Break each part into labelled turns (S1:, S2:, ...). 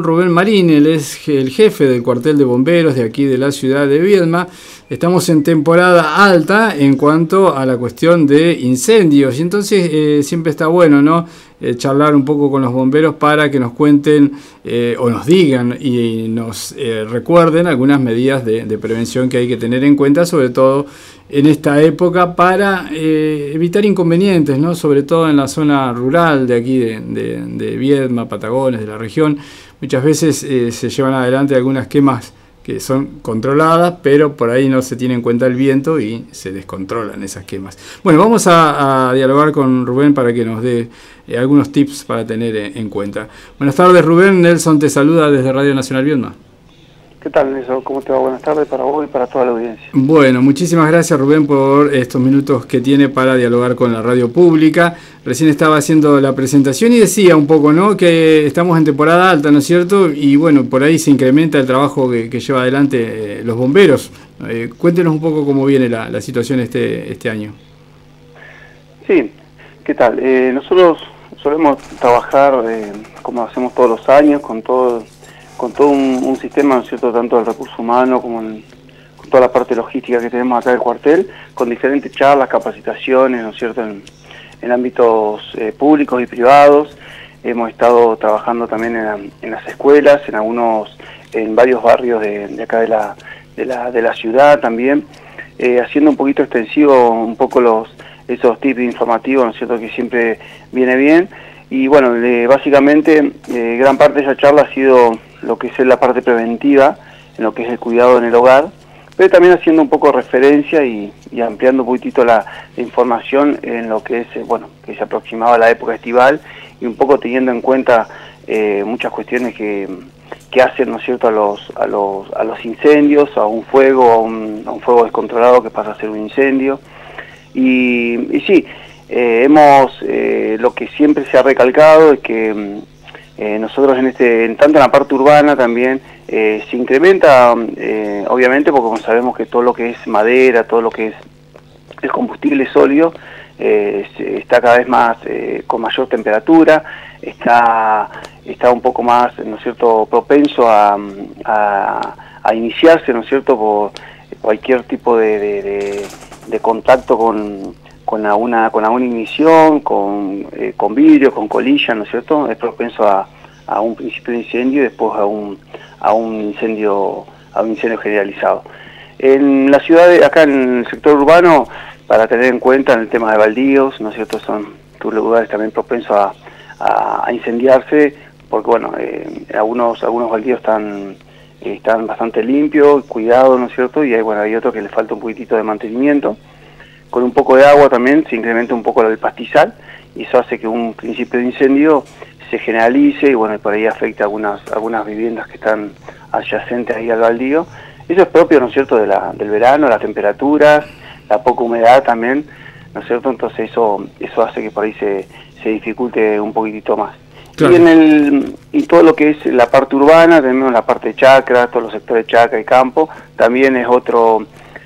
S1: con Rubén Marín, él es el jefe del cuartel de bomberos de aquí de la ciudad de Viedma. Estamos en temporada alta en cuanto a la cuestión de incendios y entonces siempre está bueno, ¿no? Charlar un poco con los bomberos para que nos cuenten o nos digan y nos recuerden algunas medidas de prevención que hay que tener en cuenta, sobre todo en esta época, para evitar inconvenientes, ¿no? Sobre todo en la zona rural de aquí de Viedma, Patagones, de la región. Muchas veces se llevan adelante algunas quemas que son controladas, pero por ahí no se tiene en cuenta el viento y se descontrolan esas quemas. Bueno, vamos a dialogar con Rubén para que nos dé algunos tips para tener en cuenta. Buenas tardes, Rubén. Nelson te saluda desde Radio Nacional Viedma.
S2: ¿Qué tal, Nelson? ¿Cómo te va? Buenas tardes para vos y para toda la audiencia.
S1: Bueno, muchísimas gracias, Rubén, por estos minutos que tiene para dialogar con la radio pública. Recién estaba haciendo la presentación y decía un poco, ¿no?, que estamos en temporada alta, ¿no es cierto? Y bueno, por ahí se incrementa el trabajo que lleva adelante los bomberos. Cuéntenos un poco cómo viene la situación este año.
S2: Sí, ¿qué tal? Nosotros solemos trabajar, como hacemos todos los años, con todo un sistema, ¿no es cierto?, tanto del recurso humano como con toda la parte logística que tenemos acá del cuartel, con diferentes charlas, capacitaciones, ¿no es cierto?, en ámbitos públicos y privados. Hemos estado trabajando también en las escuelas, en varios barrios de acá de la ciudad también, haciendo un poquito extensivo un poco esos tips informativos, ¿no es cierto?, que siempre viene bien. Y bueno, básicamente gran parte de esa charla ha sido lo que es la parte preventiva, en lo que es el cuidado en el hogar, pero también haciendo un poco referencia y ampliando un poquitito la información en lo que es, que se aproximaba la época estival y un poco teniendo en cuenta muchas cuestiones que hacen, ¿no es cierto?, a los incendios, a un fuego, a un fuego descontrolado que pasa a ser un incendio. Y sí, lo que siempre se ha recalcado es que nosotros tanto en la parte urbana también se incrementa, obviamente, porque como sabemos que todo lo que es madera, todo lo que es el combustible sólido, está cada vez más con mayor temperatura, está un poco más, ¿no es cierto?, propenso a iniciarse, ¿no es cierto?, por cualquier tipo de contacto con alguna ignición, con vidrio, con colilla, ¿no es cierto? Es propenso a un principio de incendio y después a un incendio generalizado. En la ciudad, acá en el sector urbano, para tener en cuenta en el tema de baldíos, ¿no es cierto?, son lugares también propensos a incendiarse, porque bueno, algunos baldíos están bastante limpios, cuidados, ¿no es cierto?, y hay otros que les falta un poquitito de mantenimiento. Con un poco de agua también se incrementa un poco el pastizal y eso hace que un principio de incendio se generalice y bueno, por ahí afecta algunas viviendas que están adyacentes ahí al baldío. Eso es propio, ¿no es cierto?, del verano, las temperaturas, la poca humedad también, ¿no es cierto? Entonces eso hace que por ahí se dificulte un poquitito más. Claro. Y todo lo que es la parte urbana, tenemos la parte de chacra, todos los sectores de chacra y campo, también es otra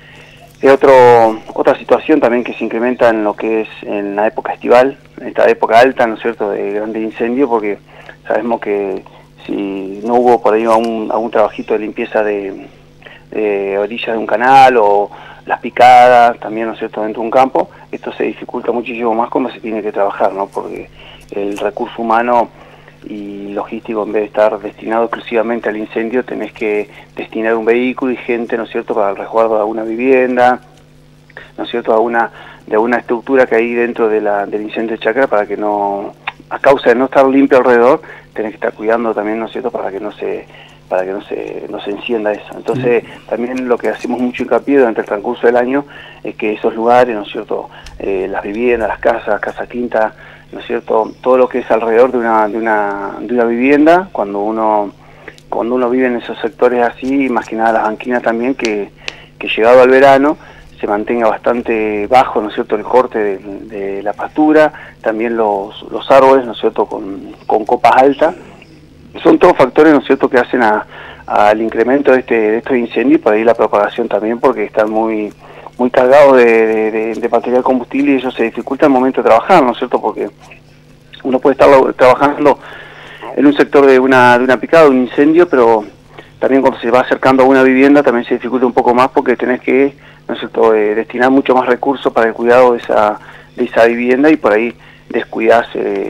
S2: situación también que se incrementa en lo que es en la época estival, en esta época alta, ¿no es cierto?, de grandes incendios, porque sabemos que si no hubo por ahí algún trabajito de limpieza de orillas de un canal o las picadas también, ¿no es cierto?, dentro de un campo, esto se dificulta muchísimo más cuando se tiene que trabajar, ¿no?, porque el recurso humano y logístico, en vez de estar destinado exclusivamente al incendio, tenés que destinar un vehículo y gente, ¿no es cierto?, para el resguardo de alguna vivienda, ¿no es cierto?, de alguna estructura que hay dentro del incendio de chacra, para que no, a causa de no estar limpio alrededor, tenés que estar cuidando también, ¿no es cierto?, para que no se encienda eso. Entonces, también lo que hacemos mucho hincapié durante el transcurso del año es que esos lugares, ¿no es cierto?, las viviendas, las casas quintas, ¿no es cierto?, todo lo que es alrededor de una vivienda, cuando uno vive en esos sectores así, más que nada las banquinas también, que llegado al verano se mantenga bastante bajo, ¿no es cierto?, el corte de la pastura, también los árboles, ¿no es cierto?, con copas altas. Son todos factores, ¿no es cierto?, que hacen al incremento de estos incendios, por ahí la propagación también, porque están muy cargados de material combustible y eso se dificulta al momento de trabajar, ¿no es cierto?, porque uno puede estar trabajando en un sector de una picada, un incendio, pero también cuando se va acercando a una vivienda también se dificulta un poco más porque tenés que, ¿no es cierto?, destinar mucho más recursos para el cuidado de esa vivienda, y por ahí descuidás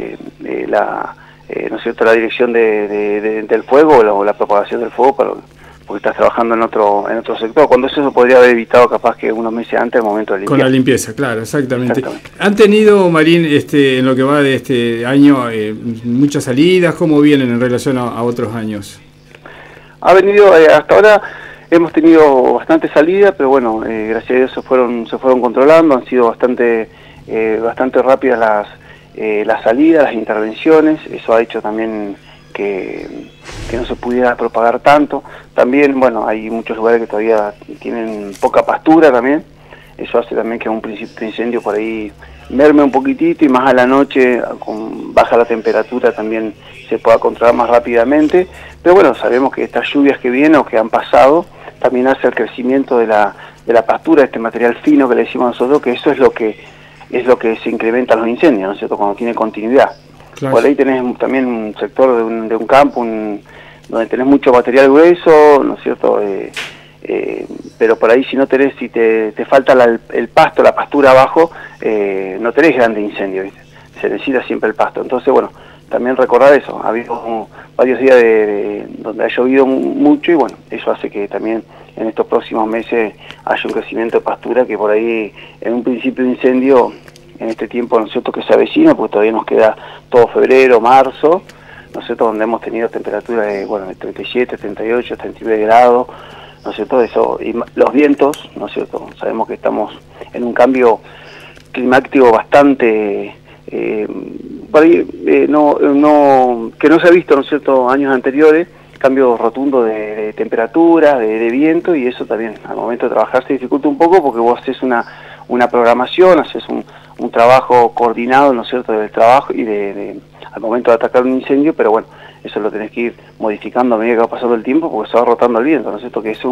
S2: ¿no es cierto?, la dirección del fuego o la propagación del fuego, porque estás trabajando en otro sector, cuando eso se podría haber evitado capaz que unos meses antes, al momento de limpieza.
S1: Con la limpieza, claro, exactamente. ¿Han tenido, Marín, en lo que va de este año, muchas salidas? ¿Cómo vienen en relación a otros años?
S2: Ha venido, hasta ahora hemos tenido bastante salidas, pero bueno, gracias a Dios se fueron controlando, han sido bastante rápidas las salidas, las intervenciones. Eso ha hecho también que no se pudiera propagar tanto. También, bueno, hay muchos lugares que todavía tienen poca pastura también. Eso hace también que un principio de incendio por ahí merme un poquitito, y más a la noche, con baja la temperatura, también se pueda controlar más rápidamente. Pero bueno, sabemos que estas lluvias que vienen o que han pasado también hace el crecimiento de la pastura, este material fino que le decimos nosotros, que eso es lo que se incrementa en los incendios, ¿no es cierto?, cuando tiene continuidad. Claro. Por ahí tenés también un sector de un campo donde tenés mucho material grueso, ¿no es cierto?, pero por ahí si no tenés, si te falta el pasto, la pastura abajo, no tenés grandes incendios, ¿viste? Se necesita siempre el pasto. Entonces, bueno, también recordar eso. Ha habido varios días donde ha llovido mucho, y bueno, eso hace que también en estos próximos meses haya un crecimiento de pastura, que por ahí en un principio de incendio, en este tiempo, ¿no es cierto?, que se avecina, porque todavía nos queda todo febrero, marzo, ¿no es cierto?, donde hemos tenido temperaturas de 37, 38, 39 grados, ¿no es cierto?, eso, y los vientos, ¿no es cierto?, sabemos que estamos en un cambio climático bastante, por ahí, que no se ha visto, ¿no es cierto?, años anteriores, cambio rotundo de temperatura, de viento, y eso también al momento de trabajar se dificulta un poco, porque vos haces una programación, haces un trabajo coordinado, ¿no es cierto?, del trabajo y al momento de atacar un incendio, pero bueno, eso lo tenés que ir modificando a medida que va pasando el tiempo, porque se va rotando el viento, ¿no es cierto?, que eso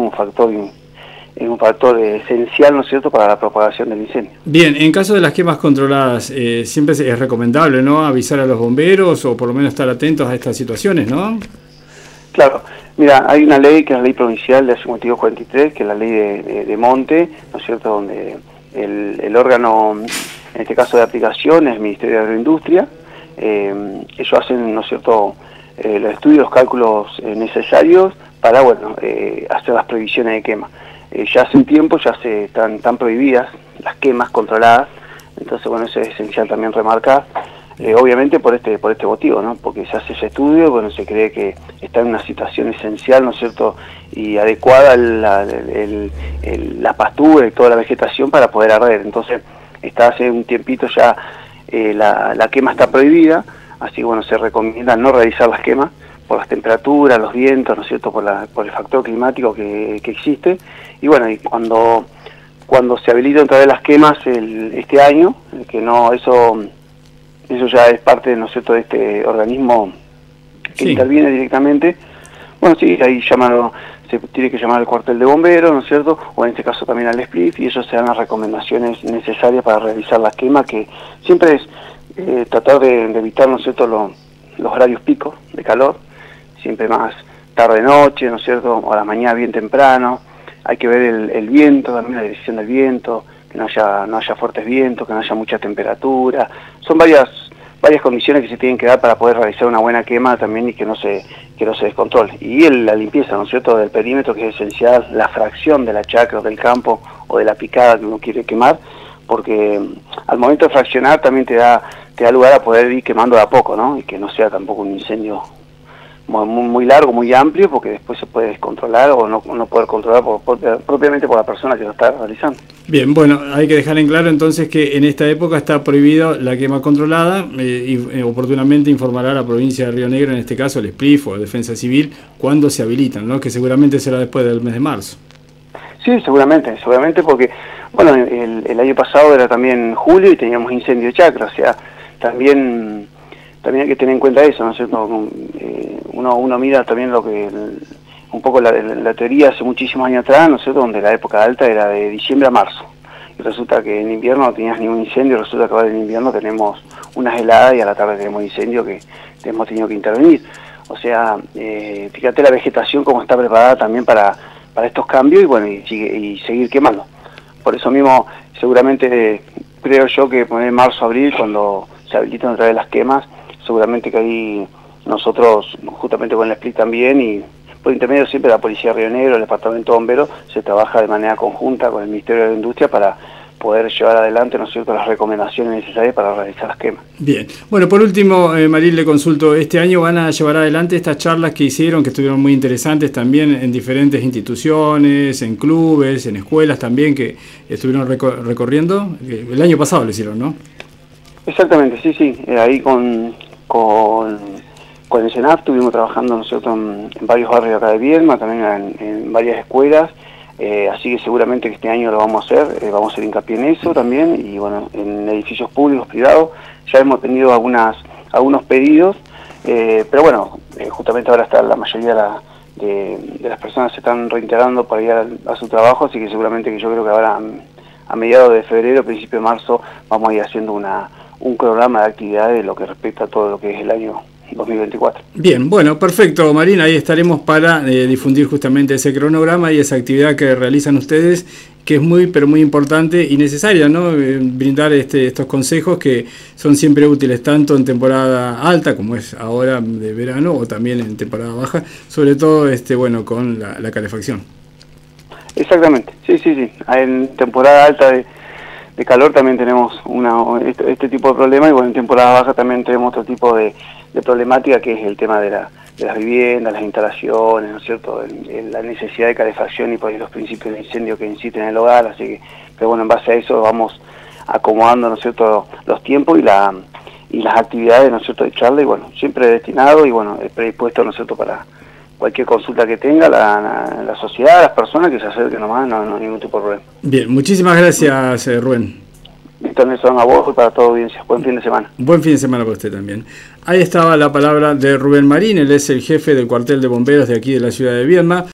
S2: es un factor esencial, ¿no es cierto?, para la propagación del incendio.
S1: Bien, en caso de las quemas controladas, siempre es recomendable, ¿no?, avisar a los bomberos, o por lo menos estar atentos a estas situaciones, ¿no?
S2: Claro, mira, hay una ley que es la ley provincial de 5243, que es la ley de monte, ¿no es cierto?, donde el órgano, en este caso de aplicación, es el Ministerio de Agroindustria. Ellos hacen, ¿no es cierto?, los estudios, los cálculos necesarios para, bueno, hacer las previsiones de quema. Ya hace un tiempo están prohibidas las quemas controladas, entonces, bueno, eso es esencial también remarcar. Obviamente por este motivo, ¿no?, porque se hace ese estudio, bueno, se cree que está en una situación esencial, ¿no es cierto?, y adecuada la pastura y toda la vegetación para poder arder. Entonces, hace un tiempito ya la quema está prohibida, así que bueno, se recomienda no realizar las quemas por las temperaturas, los vientos, ¿no es cierto?, por el factor climático que existe. Y bueno, y cuando se habilitan otra vez las quemas este año, que no, eso ya es parte, ¿no es cierto?, de este organismo que interviene directamente. Bueno, sí, ahí se tiene que llamar al cuartel de bomberos, ¿no es cierto?, o en este caso también al SPLIF, y ellos se dan las recomendaciones necesarias para realizar las quemas, que siempre es tratar de evitar, ¿no es cierto?, los horarios picos de calor, siempre más tarde-noche, ¿no es cierto?, o a la mañana bien temprano. Hay que ver el viento, también la dirección del viento, que no haya fuertes vientos, que no haya mucha temperatura. Son varias condiciones que se tienen que dar para poder realizar una buena quema también, y que no se descontrole. Y la limpieza, ¿no es cierto?, del perímetro, que es esencial, la fracción de la chacra o del campo o de la picada que uno quiere quemar, porque al momento de fraccionar también te da lugar a poder ir quemando de a poco, ¿no?, y que no sea tampoco un incendio muy largo, muy amplio, porque después se puede descontrolar o no poder controlar propiamente por la persona que lo está realizando.
S1: Bien, bueno, hay que dejar en claro entonces que en esta época está prohibido la quema controlada, y oportunamente informará a la provincia de Río Negro, en este caso el SPLIF o Defensa Civil, cuando se habilitan, ¿no?, que seguramente será después del mes de marzo.
S2: Sí, seguramente, porque, bueno, el año pasado era también julio y teníamos incendio de chacra, o sea, también hay que tener en cuenta eso, ¿no es cierto? Uno mira también lo que un poco la teoría hace muchísimos años atrás, ¿no es cierto?, donde la época alta era de diciembre a marzo, y resulta que en invierno no tenías ningún incendio, resulta que ahora en invierno tenemos unas heladas y a la tarde tenemos incendio que hemos tenido que intervenir. O sea, fíjate la vegetación cómo está preparada también para estos cambios y bueno, y seguir quemando. Por eso mismo, seguramente creo yo que en marzo, abril, cuando se habilitan otra vez las quemas, seguramente que ahí nosotros, justamente con el SPLIC también, y por intermedio siempre de la Policía de Río Negro, el Departamento de Bomberos, se trabaja de manera conjunta con el Ministerio de la Industria para poder llevar adelante, ¿no es cierto?, las recomendaciones necesarias para realizar las quemas.
S1: Bien. Bueno, por último, Marín, le consulto, este año van a llevar adelante estas charlas que hicieron, que estuvieron muy interesantes también en diferentes instituciones, en clubes, en escuelas también, que estuvieron recorriendo. El año pasado lo hicieron, ¿no?
S2: Exactamente, sí. Ahí con el SENAF estuvimos trabajando nosotros en varios barrios acá de Viedma, también en varias escuelas. Así que seguramente que este año lo vamos a hacer, vamos a hacer hincapié en eso también, y bueno, en edificios públicos, privados, ya hemos tenido algunos pedidos, pero bueno, justamente ahora está la mayoría de las personas se están reintegrando para ir a su trabajo, así que seguramente que yo creo que ahora a mediados de febrero, principio de marzo, vamos a ir haciendo un programa de actividades de lo que respecta a todo lo que es el año 2024.
S1: Bien, bueno, perfecto, Marín, ahí estaremos para difundir justamente ese cronograma y esa actividad que realizan ustedes, que es muy, pero muy importante y necesaria, ¿no? Brindar estos consejos que son siempre útiles, tanto en temporada alta, como es ahora de verano, o también en temporada baja, sobre todo bueno, con la calefacción.
S2: Exactamente, sí. En temporada alta de calor también tenemos este tipo de problemas, y bueno, en temporada baja también tenemos otro tipo de problemática, que es el tema de las viviendas, las instalaciones, ¿no es cierto?, la necesidad de calefacción y por ahí los principios de incendio que inciten en el hogar, así que, pero bueno, en base a eso vamos acomodando, ¿no es cierto?, los tiempos y las actividades, ¿no es cierto?, de charla, y bueno, siempre destinado y bueno, predispuesto, ¿no es cierto?, para cualquier consulta que tenga la sociedad, las personas que se acerquen nomás, no hay ningún tipo de problema.
S1: Bien, muchísimas gracias, Rubén.
S2: Víctor Nelson, a vos y para toda audiencia. Buen fin de semana.
S1: Buen fin de semana para usted también. Ahí estaba la palabra de Rubén Marín, él es el jefe del cuartel de bomberos de aquí de la ciudad de Viedma.